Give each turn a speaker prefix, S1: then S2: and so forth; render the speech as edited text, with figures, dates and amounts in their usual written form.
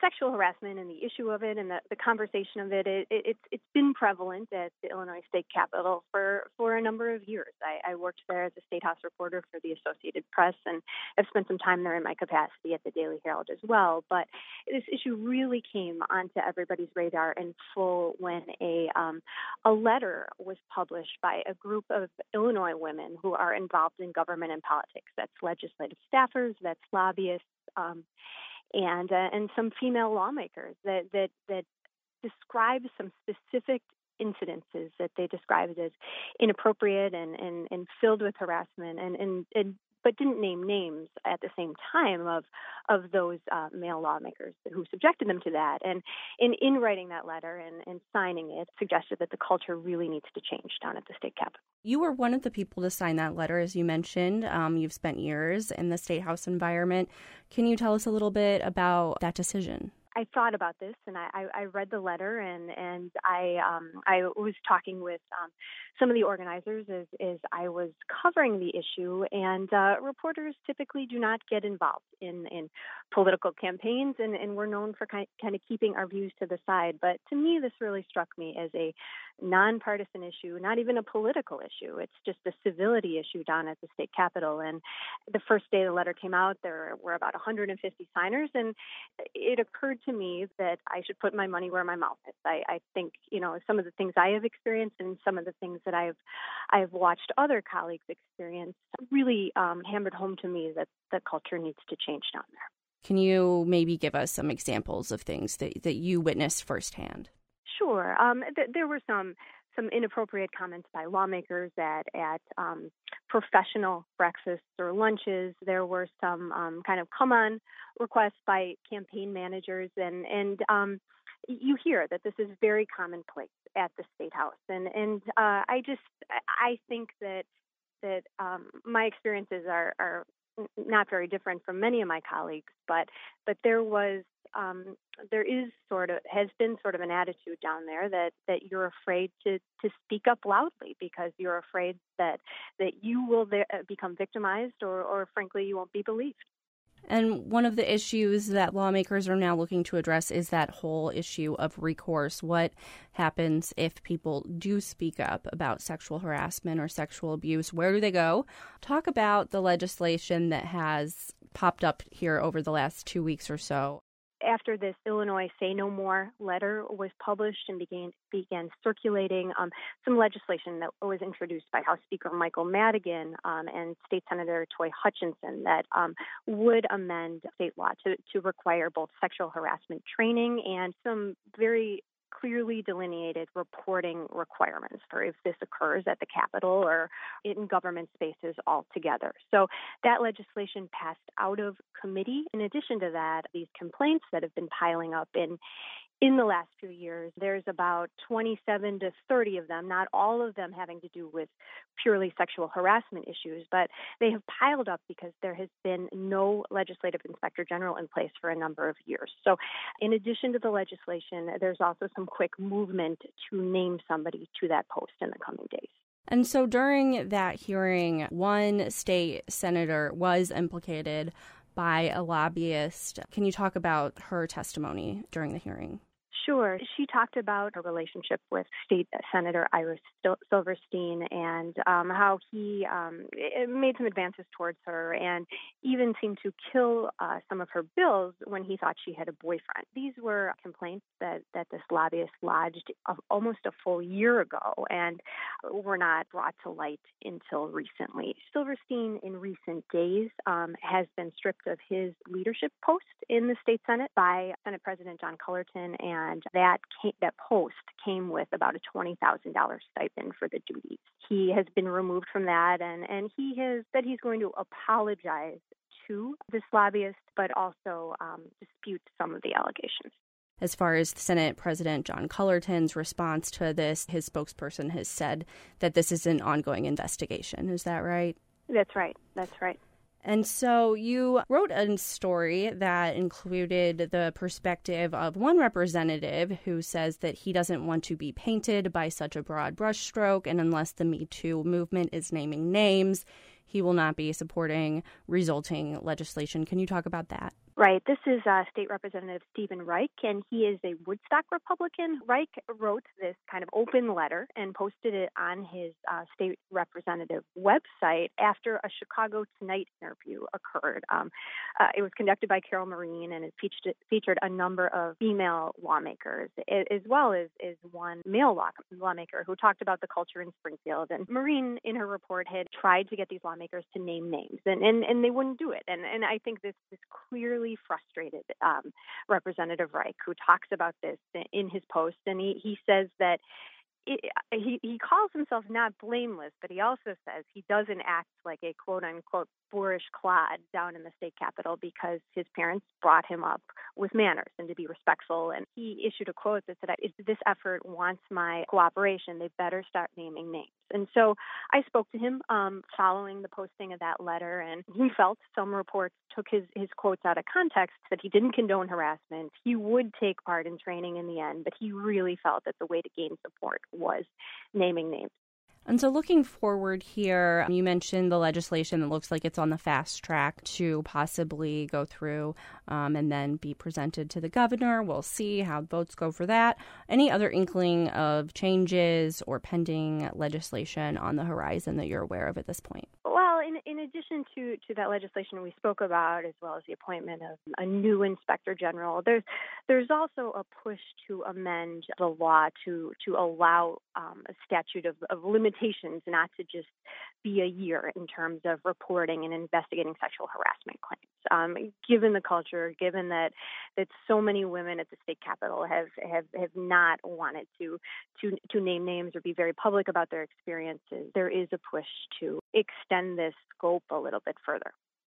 S1: sexual harassment and the issue of it and the conversation of it's been prevalent at the Illinois State Capitol for a number of years. I worked there as a State House reporter for the Associated Press, and I've spent some time there in my capacity at the Daily Herald as well. But this issue really came onto everybody's radar in full when a letter was published by a group of Illinois women who are involved in government and politics. That's legislative staffers, that's lobbyists, and some female lawmakers that describe some specific incidences that they described as inappropriate and filled with harassment and but didn't name names at the same time of those male lawmakers who subjected them to that. And in writing that letter and signing it, suggested that the culture really needs to change down at the state capitol.
S2: You were one of the people to sign that letter, as you mentioned. You've spent years in the State House environment. Can you tell us a little bit about that decision?
S1: I thought about this, and I read the letter, and I was talking with some of the organizers as I was covering the issue. And reporters typically do not get involved in political campaigns, and we're known for kind of keeping our views to the side. But to me, this really struck me as a nonpartisan issue, not even a political issue. It's just a civility issue down at the state capitol. And the first day the letter came out, there were about 150 signers, and it occurred to me that I should put my money where my mouth is. I think, some of the things I have experienced and some of the things that I've watched other colleagues experience really hammered home to me that the culture needs to change down there.
S2: Can you maybe give us some examples of things that you witnessed firsthand?
S1: Sure. There were some inappropriate comments by lawmakers at professional breakfasts or lunches. There were some kind of come-on requests by campaign managers, and you hear that this is very commonplace at the State House. And I think that my experiences are not very different from many of my colleagues, but there has been sort of an attitude down there that you're afraid to speak up loudly because you're afraid that you will become victimized or frankly you won't be believed.
S2: And one of the issues that lawmakers are now looking to address is that whole issue of recourse. What happens if people do speak up about sexual harassment or sexual abuse? Where do they go? Talk about the legislation that has popped up here over the last 2 weeks or so.
S1: After this Illinois Say No More letter was published and began circulating, some legislation that was introduced by House Speaker Michael Madigan and State Senator Toy Hutchinson that would amend state law to require both sexual harassment training and some very clearly delineated reporting requirements for if this occurs at the Capitol or in government spaces altogether. So that legislation passed out of committee. In addition to that, these complaints that have been piling up in the last few years, there's about 27 to 30 of them, not all of them having to do with purely sexual harassment issues, but they have piled up because there has been no legislative inspector general in place for a number of years. So in addition to the legislation, there's also some quick movement to name somebody to that post in the coming days.
S2: And so during that hearing, one state senator was implicated by a lobbyist. Can you talk about her testimony during the hearing?
S1: Sure. She talked about her relationship with State Senator Iris Silverstein and how he made some advances towards her and even seemed to kill some of her bills when he thought she had a boyfriend. These were complaints that this lobbyist lodged almost a full year ago and were not brought to light until recently. Silverstein, in recent days, has been stripped of his leadership post in the state Senate by Senate President John Cullerton, and that post came with about a $20,000 stipend for the duties. He has been removed from that, and he has said he's going to apologize to this lobbyist, but also dispute some of the allegations.
S2: As far as Senate President John Cullerton's response to this, his spokesperson has said that this is an ongoing investigation. Is that right?
S1: That's right. That's right.
S2: And so you wrote a story that included the perspective of one representative who says that he doesn't want to be painted by such a broad brushstroke, and unless the Me Too movement is naming names, he will not be supporting resulting legislation. Can you talk about that?
S1: Right. This is State Representative Stephen Reich, and he is a Woodstock Republican. Reich wrote this kind of open letter and posted it on his state representative website after a Chicago Tonight interview occurred. It was conducted by Carol Marin, and it featured a number of female lawmakers, as well as one male lawmaker who talked about the culture in Springfield. And Marin, in her report, had tried to get these lawmakers to name names, and they wouldn't do it. And I think this clearly frustrated Representative Reich, who talks about this in his post, and he says that he calls himself not blameless, but he also says he doesn't act like a quote unquote boorish clod down in the state capitol because his parents brought him up with manners and to be respectful. And he issued a quote that said, "If this effort wants my cooperation, they better start naming names." And so I spoke to him following the posting of that letter, and he felt some reports took his quotes out of context, that he didn't condone harassment. He would take part in training in the end, but he really felt that the way to gain support was naming names.
S2: And so looking forward here, you mentioned the legislation that looks like it's on the fast track to possibly go through and then be presented to the governor. We'll see how votes go for that. Any other inkling of changes or pending legislation on the horizon that you're aware of at this point?
S1: Well, in addition to that legislation we spoke about, as well as the appointment of a new inspector general, there's also a push to amend the law to allow a statute of limitations not to just be a year in terms of reporting and investigating sexual harassment claims. Given the culture, given that so many women at the state capitol have not wanted to name names or be very public about their experiences, there is a push to extend this scope a little bit further.